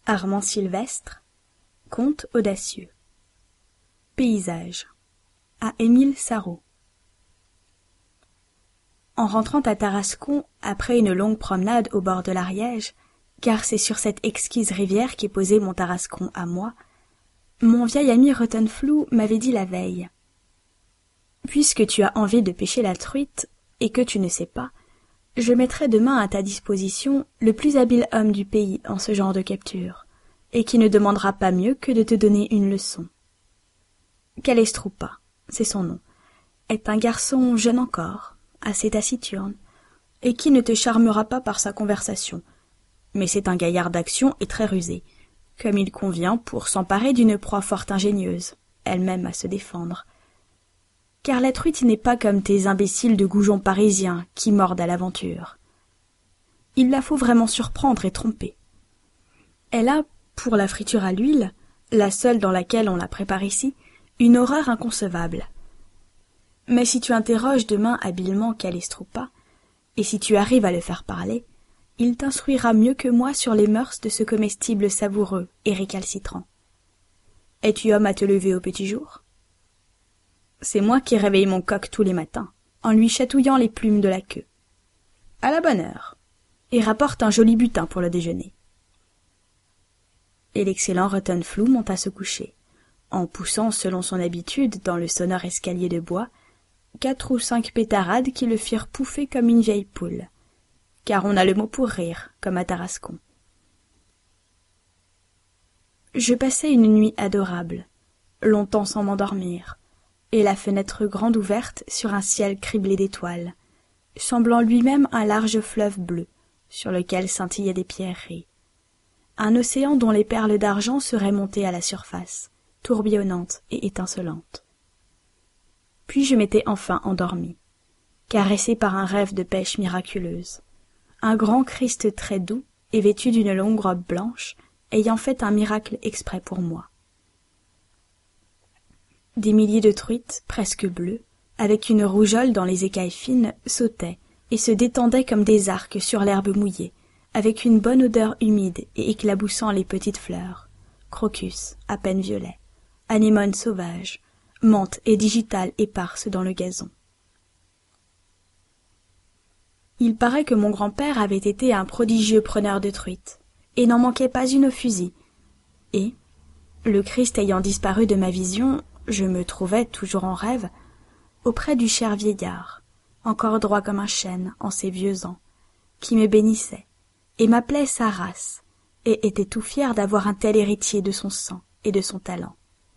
Armand Sylvestre, conte audacieux. Paysage, à Émile Sarraut. En rentrant à Tarascon, après une longue promenade au bord de l'Ariège, car c'est sur cette exquise rivière qu'est posé mon Tarascon à moi, mon vieil ami Rotenflou m'avait dit la veille: « Puisque tu as envie de pêcher la truite, et que tu ne sais pas, je mettrai demain à ta disposition le plus habile homme du pays en ce genre de capture, et qui ne demandera pas mieux que de te donner une leçon. Calestroupa, c'est son nom, est un garçon jeune encore, assez taciturne, et qui ne te charmera pas par sa conversation, mais c'est un gaillard d'action et très rusé, comme il convient pour s'emparer d'une proie fort ingénieuse, elle-même à se défendre. Car la truite n'est pas comme tes imbéciles de goujons parisiens qui mordent à l'aventure. Il la faut vraiment surprendre et tromper. Elle a, pour la friture à l'huile, la seule dans laquelle on la prépare ici, une horreur inconcevable. Mais si tu interroges demain habilement Calestroupa, et si tu arrives à le faire parler, il t'instruira mieux que moi sur les mœurs de ce comestible savoureux et récalcitrant. Es-tu homme à te lever au petit jour? C'est moi qui réveille mon coq tous les matins, en lui chatouillant les plumes de la queue. À la bonne heure, et rapporte un joli butin pour le déjeuner. Et l'excellent Rotenflou monta se coucher, en poussant selon son habitude dans le sonore escalier de bois 4 ou 5 pétarades qui le firent pouffer comme une vieille poule, car on a le mot pour rire, comme à Tarascon. Je passai une nuit adorable, longtemps sans m'endormir, et la fenêtre grande ouverte sur un ciel criblé d'étoiles, semblant lui-même un large fleuve bleu, sur lequel scintillaient des pierreries. Un océan dont les perles d'argent seraient montées à la surface, tourbillonnantes et étincelantes. Puis je m'étais enfin endormi, caressé par un rêve de pêche miraculeuse. Un grand Christ très doux et vêtu d'une longue robe blanche, ayant fait un miracle exprès pour moi. Des milliers de truites, presque bleues, avec une rougeole dans les écailles fines, sautaient et se détendaient comme des arcs sur l'herbe mouillée, avec une bonne odeur humide et éclaboussant les petites fleurs, crocus, à peine violets, anémones sauvages, menthes et digitales éparses dans le gazon. Il paraît que mon grand-père avait été un prodigieux preneur de truites, et n'en manquait pas une au fusil, et, le Christ ayant disparu de ma vision, je me trouvais, toujours en rêve, auprès du cher vieillard, encore droit comme un chêne en ses vieux ans, qui me bénissait, et m'appelait sa race, et était tout fier d'avoir un tel héritier de son sang et de son talent.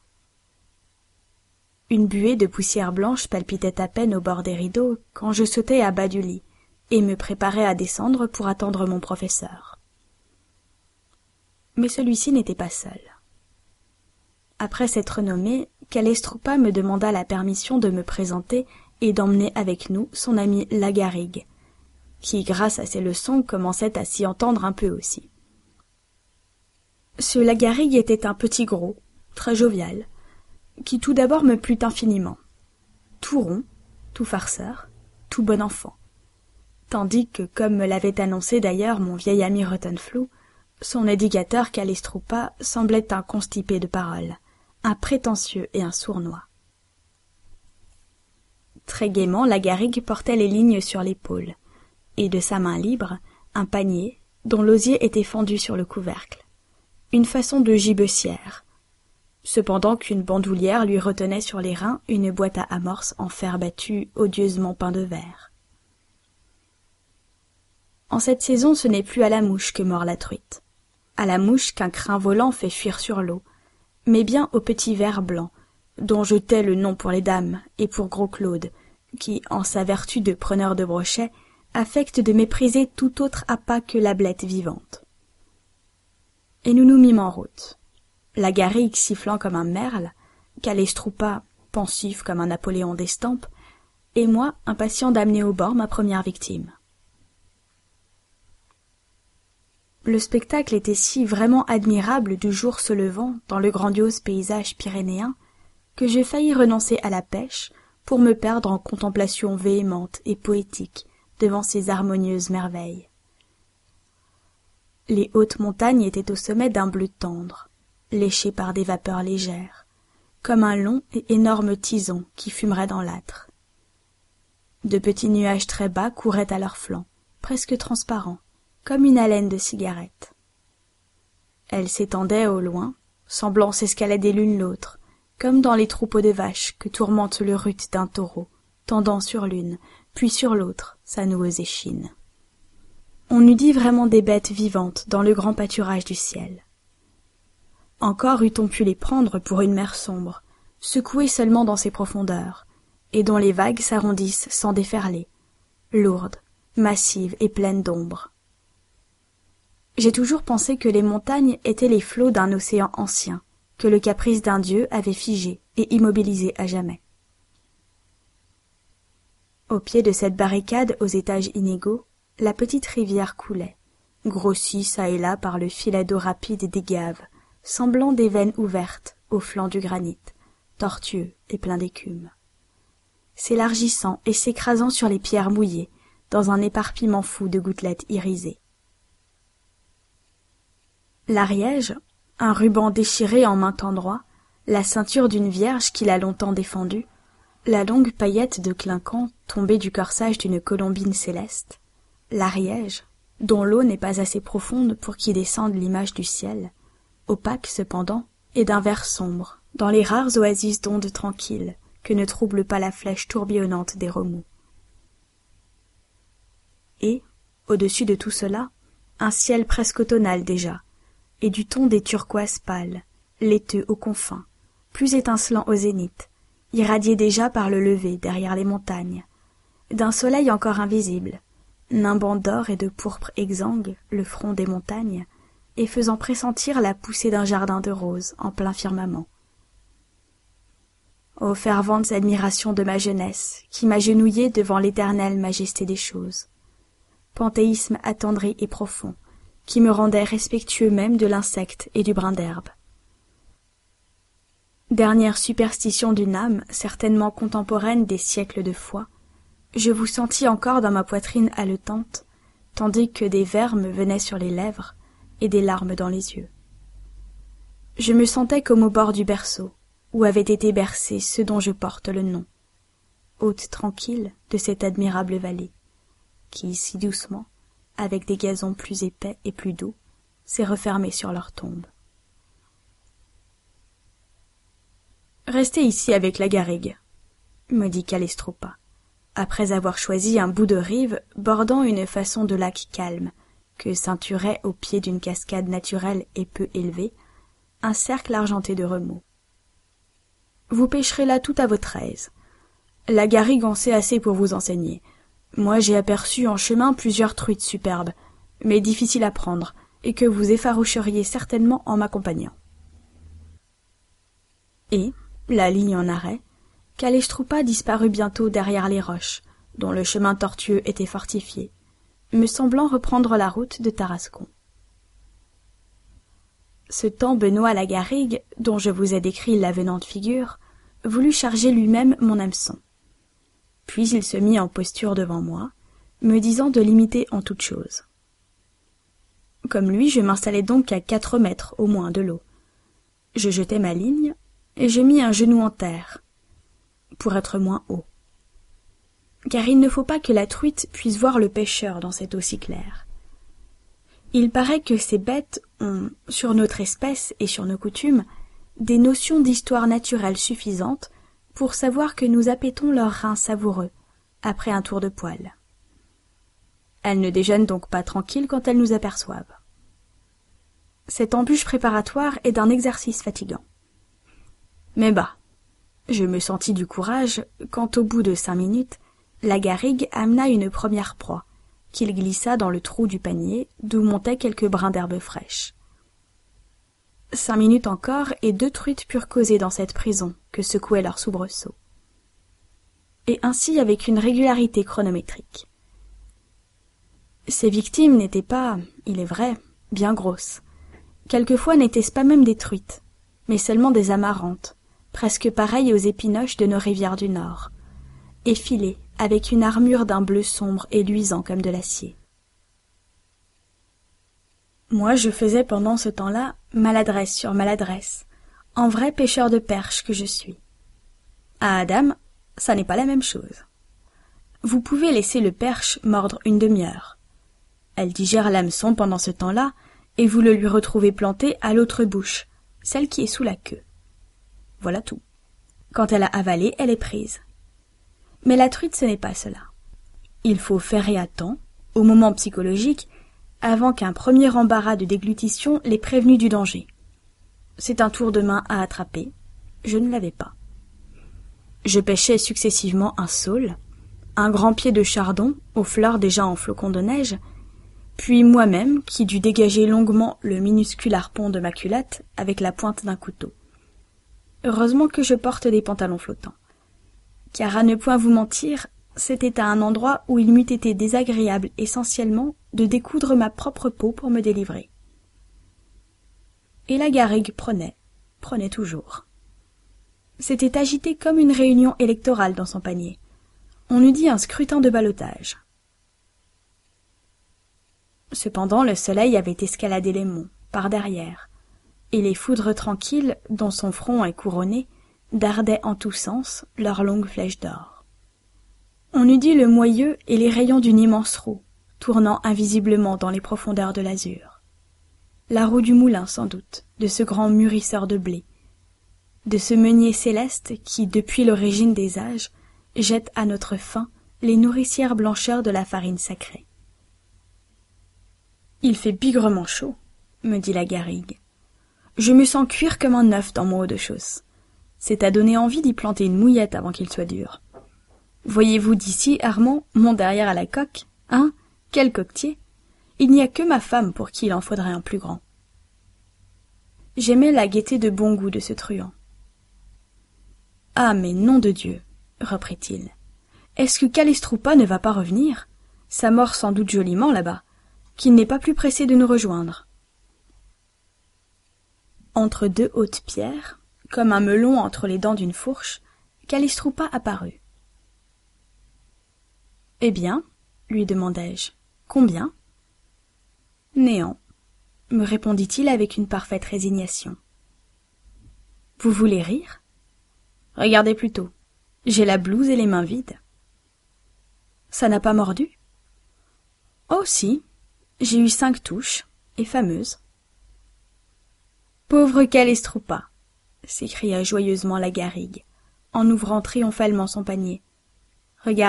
Une buée de poussière blanche palpitait à peine au bord des rideaux quand je sautai à bas du lit, et me préparais à descendre pour attendre mon professeur. Mais celui-ci n'était pas seul. Après s'être nommé, Calestroupa me demanda la permission de me présenter et d'emmener avec nous son ami Lagarigue, qui, grâce à ses leçons, commençait à s'y entendre un peu aussi. Ce Lagarigue était un petit gros, très jovial, qui tout d'abord me plut infiniment, tout rond, tout farceur, tout bon enfant, tandis que, comme me l'avait annoncé d'ailleurs mon vieil ami Rotenflou, son éducateur Calestroupa semblait un constipé de parole, un prétentieux et un sournois. Très gaiement, Lagarigue portait les lignes sur l'épaule, et de sa main libre, un panier, dont l'osier était fendu sur le couvercle, une façon de gibecière, cependant qu'une bandoulière lui retenait sur les reins une boîte à amorces en fer battu odieusement peint de vert. En cette saison, ce n'est plus à la mouche que mord la truite, à la mouche qu'un crin volant fait fuir sur l'eau, mais bien au petit ver blanc, dont je tais le nom pour les dames et pour Gros Claude, qui, en sa vertu de preneur de brochets, affecte de mépriser tout autre appât que la blette vivante. Et nous nous mîmes en route, Lagarigue sifflant comme un merle, Calestroupa pensif comme un Napoléon d'estampes, et moi impatient d'amener au bord ma première victime. Le spectacle était si vraiment admirable du jour se levant dans le grandiose paysage pyrénéen que je faillis renoncer à la pêche pour me perdre en contemplations véhémentes et poétiques devant ces harmonieuses merveilles. Les hautes montagnes étaient au sommet d'un bleu tendre, léché par des vapeurs légères, comme un long et énorme tison qui fumerait dans l'âtre. De petits nuages très bas couraient à leurs flancs, presque transparents, comme une haleine de cigarette. Elles s'étendaient au loin, semblant s'escalader l'une l'autre, comme dans les troupeaux de vaches que tourmente le rut d'un taureau, tendant sur l'une, puis sur l'autre, sa noueuse échine. On eût dit vraiment des bêtes vivantes dans le grand pâturage du ciel. Encore eût-on pu les prendre pour une mer sombre, secouée seulement dans ses profondeurs, et dont les vagues s'arrondissent sans déferler, lourdes, massives et pleines d'ombre. J'ai toujours pensé que les montagnes étaient les flots d'un océan ancien, que le caprice d'un dieu avait figé et immobilisé à jamais. Au pied de cette barricade aux étages inégaux, la petite rivière coulait, grossie çà et là par le filet d'eau rapide des gaves, semblant des veines ouvertes au flanc du granit, tortueux et plein d'écume. S'élargissant et s'écrasant sur les pierres mouillées, dans un éparpillement fou de gouttelettes irisées. L'Ariège, un ruban déchiré en maint endroit, la ceinture d'une vierge qui l'a longtemps défendue, la longue paillette de clinquant tombée du corsage d'une colombine céleste, l'Ariège, dont l'eau n'est pas assez profonde pour qu'y descende l'image du ciel, opaque cependant, et d'un vert sombre, dans les rares oasis d'ondes tranquilles, que ne trouble pas la flèche tourbillonnante des remous. Et, au-dessus de tout cela, un ciel presque automnal déjà, et du ton des turquoises pâles, laiteux aux confins, plus étincelant au zénith, irradié déjà par le lever derrière les montagnes, d'un soleil encore invisible, nimbant d'or et de pourpre exsangue le front des montagnes, et faisant pressentir la poussée d'un jardin de roses en plein firmament. Ô ferventes admirations de ma jeunesse, qui m'agenouillait devant l'éternelle majesté des choses, panthéisme attendri et profond, qui me rendait respectueux même de l'insecte et du brin d'herbe. Dernière superstition d'une âme certainement contemporaine des siècles de foi, je vous sentis encore dans ma poitrine haletante, tandis que des vers me venaient sur les lèvres et des larmes dans les yeux. Je me sentais comme au bord du berceau, où avaient été bercés ceux dont je porte le nom, hôte tranquille de cette admirable vallée, qui, si doucement, avec des gazons plus épais et plus doux, s'est refermée sur leur tombe. « Restez ici avec la garrigue, » me dit Calestropa, après avoir choisi un bout de rive bordant une façon de lac calme, que ceinturait au pied d'une cascade naturelle et peu élevée, un cercle argenté de remous. Vous pêcherez là tout à votre aise. La garrigue en sait assez pour vous enseigner. Moi j'ai aperçu en chemin plusieurs truites superbes, mais difficiles à prendre, et que vous effaroucheriez certainement en m'accompagnant. Et, la ligne en arrêt, Calestropa disparut bientôt derrière les roches, dont le chemin tortueux était fortifié, me semblant reprendre la route de Tarascon. Ce temps Benoît la garrigue, dont je vous ai décrit l'avenante figure, voulut charger lui-même mon hameçon. Puis il se mit en posture devant moi, me disant de l'imiter en toute chose. Comme lui, je m'installai donc à 4 mètres au moins de l'eau. Je jetai ma ligne, et je mis un genou en terre, pour être moins haut. Car il ne faut pas que la truite puisse voir le pêcheur dans cette eau si claire. Il paraît que ces bêtes ont, sur notre espèce et sur nos coutumes, des notions d'histoire naturelle suffisantes pour savoir que nous appétons leurs reins savoureux, après un tour de poil. Elles ne déjeunent donc pas tranquilles quand elles nous aperçoivent. Cette embûche préparatoire est d'un exercice fatigant. Mais bah, je me sentis du courage quand, au bout de 5 minutes, la garrigue amena une première proie, qu'il glissa dans le trou du panier d'où montaient quelques brins d'herbe fraîche. 5 minutes encore, et 2 truites purent causer dans cette prison que secouait leur soubresaut. Et ainsi avec une régularité chronométrique. Ces victimes n'étaient pas, il est vrai, bien grosses. Quelquefois n'étaient-ce pas même des truites, mais seulement des amarantes, presque pareilles aux épinoches de nos rivières du Nord, effilées avec une armure d'un bleu sombre et luisant comme de l'acier. Moi, je faisais pendant ce temps-là maladresse sur maladresse, en vrai pêcheur de perches que je suis. À Adam, ça n'est pas la même chose. Vous pouvez laisser le perche mordre une demi-heure. Elle digère l'hameçon pendant ce temps-là, et vous le lui retrouvez planté à l'autre bouche, celle qui est sous la queue. Voilà tout. Quand elle a avalé, elle est prise. Mais la truite, ce n'est pas cela. Il faut ferrer à temps, au moment psychologique, avant qu'un premier embarras de déglutition l'ait prévenu du danger. C'est un tour de main à attraper. Je ne l'avais pas. Je pêchais successivement un saule, un grand pied de chardon aux fleurs déjà en flocons de neige, puis moi-même qui dus dégager longuement le minuscule harpon de ma culotte avec la pointe d'un couteau. Heureusement que je porte des pantalons flottants, car à ne point vous mentir, c'était à un endroit où il m'eût été désagréable essentiellement de découdre ma propre peau pour me délivrer. Et la garrigue prenait toujours. C'était agité comme une réunion électorale dans son panier. On eût dit un scrutin de ballottage. Cependant, le soleil avait escaladé les monts, par derrière, et les foudres tranquilles, dont son front est couronné, dardaient en tous sens leurs longues flèches d'or. On eût dit le moyeu et les rayons d'une immense roue, tournant invisiblement dans les profondeurs de l'azur. La roue du moulin, sans doute, de ce grand mûrisseur de blé, de ce meunier céleste qui, depuis l'origine des âges, jette à notre faim les nourricières blancheurs de la farine sacrée. « Il fait bigrement chaud, » me dit la garrigue. « Je me sens cuire comme un œuf dans mon haut de chausse. C'est à donner envie d'y planter une mouillette avant qu'il soit dur. Voyez-vous d'ici, Armand, mon derrière à la coque, hein? Quel coquetier! Il n'y a que ma femme pour qui il en faudrait un plus grand. » J'aimais la gaieté de bon goût de ce truand. « Ah, mais nom de Dieu !» reprit-il. « Est-ce que Calestroupa ne va pas revenir? Ça mord sans doute joliment là-bas. Qu'il n'est pas plus pressé de nous rejoindre. » Entre deux hautes pierres, comme un melon entre les dents d'une fourche, Calestroupa apparut. « Eh bien, lui demandai-je, combien ? » « Néant, » me répondit-il avec une parfaite résignation. « Vous voulez rire ? Regardez plutôt, j'ai la blouse et les mains vides. »« Ça n'a pas mordu ? » ?»« Oh si, j'ai eu 5 touches, et fameuses. »« Pauvre Calestroupa !» s'écria joyeusement la garrigue, en ouvrant triomphalement son panier. « Regarde. »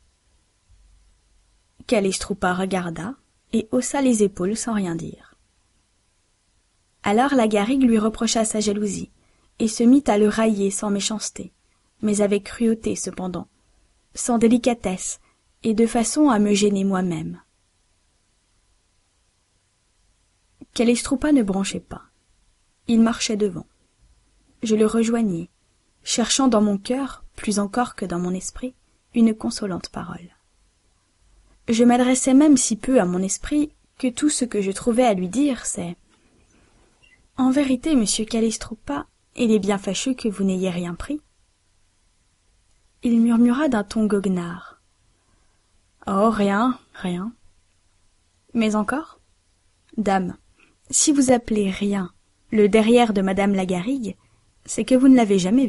Calestroupa regarda, et haussa les épaules sans rien dire. Alors la garrigue lui reprocha sa jalousie, et se mit à le railler sans méchanceté, mais avec cruauté cependant, sans délicatesse, et de façon à me gêner moi-même. Calestroupa ne bronchait pas. Il marchait devant. Je le rejoignis, cherchant dans mon cœur, plus encore que dans mon esprit, une consolante parole. Je m'adressais même si peu à mon esprit que tout ce que je trouvais à lui dire, c'est « En vérité, monsieur Calestroupa, il est bien fâcheux que vous n'ayez rien pris. » Il murmura d'un ton goguenard. « Oh, rien, rien. » « Mais encore ? Dame, si vous appelez rien le derrière de madame la garrigue, c'est que vous ne l'avez jamais vue. »